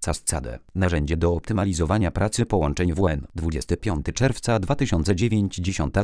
CASCADE. Narzędzie do optymalizowania pracy połączeń WLAN. 25 czerwca 2009,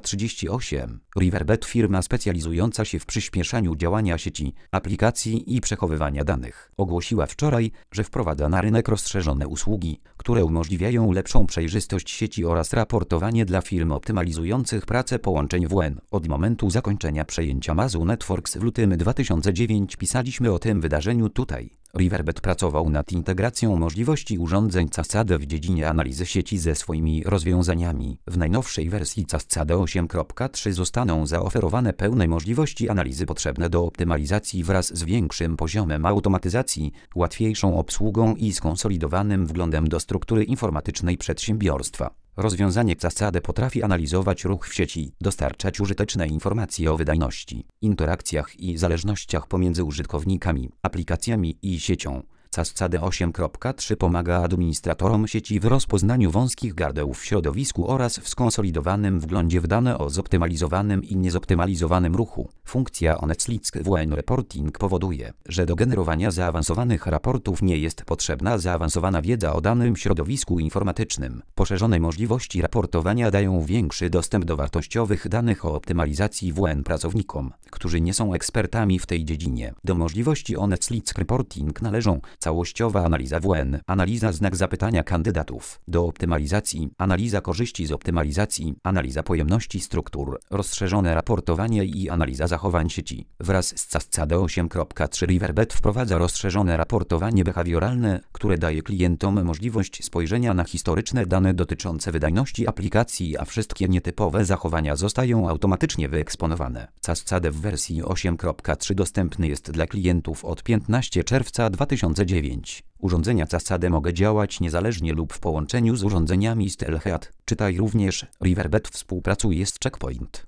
10:38. Riverbed, firma specjalizująca się w przyspieszaniu działania sieci, aplikacji i przechowywania danych, ogłosiła wczoraj, że wprowadza na rynek rozszerzone usługi, które umożliwiają lepszą przejrzystość sieci oraz raportowanie dla firm optymalizujących pracę połączeń WLAN. Od momentu zakończenia przejęcia Mazu Networks w lutym 2009 pisaliśmy o tym wydarzeniu tutaj. Riverbed pracował nad integracją możliwości urządzeń CASCADE w dziedzinie analizy sieci ze swoimi rozwiązaniami. W najnowszej wersji CASCADE 8.3 zostaną zaoferowane pełne możliwości analizy potrzebne do optymalizacji wraz z większym poziomem automatyzacji, łatwiejszą obsługą i skonsolidowanym wglądem do struktury informatycznej przedsiębiorstwa. Rozwiązanie CASCADE potrafi analizować ruch w sieci, dostarczać użyteczne informacje o wydajności, interakcjach i zależnościach pomiędzy użytkownikami, aplikacjami i siecią. CASCADE 8.3 pomaga administratorom sieci w rozpoznaniu wąskich gardeł w środowisku oraz w skonsolidowanym wglądzie w dane o zoptymalizowanym i niezoptymalizowanym ruchu. Funkcja Honestlick WLAN Reporting powoduje, że do generowania zaawansowanych raportów nie jest potrzebna zaawansowana wiedza o danym środowisku informatycznym. Poszerzone możliwości raportowania dają większy dostęp do wartościowych danych o optymalizacji WLAN pracownikom, którzy nie są ekspertami w tej dziedzinie. Do możliwości Honestlick Reporting należą całościowa analiza WLAN, analiza znak zapytania kandydatów do optymalizacji, analiza korzyści z optymalizacji, analiza pojemności struktur, rozszerzone raportowanie i analiza zachowań sieci. Wraz z CASCADE 8.3 Riverbed wprowadza rozszerzone raportowanie behawioralne, które daje klientom możliwość spojrzenia na historyczne dane dotyczące wydajności aplikacji, a wszystkie nietypowe zachowania zostają automatycznie wyeksponowane. CASCADE w wersji 8.3 dostępny jest dla klientów od 15 czerwca 2009. Urządzenia CASCADE mogą działać niezależnie lub w połączeniu z urządzeniami z Telhead. Czytaj również: Riverbed współpracuje z Checkpoint.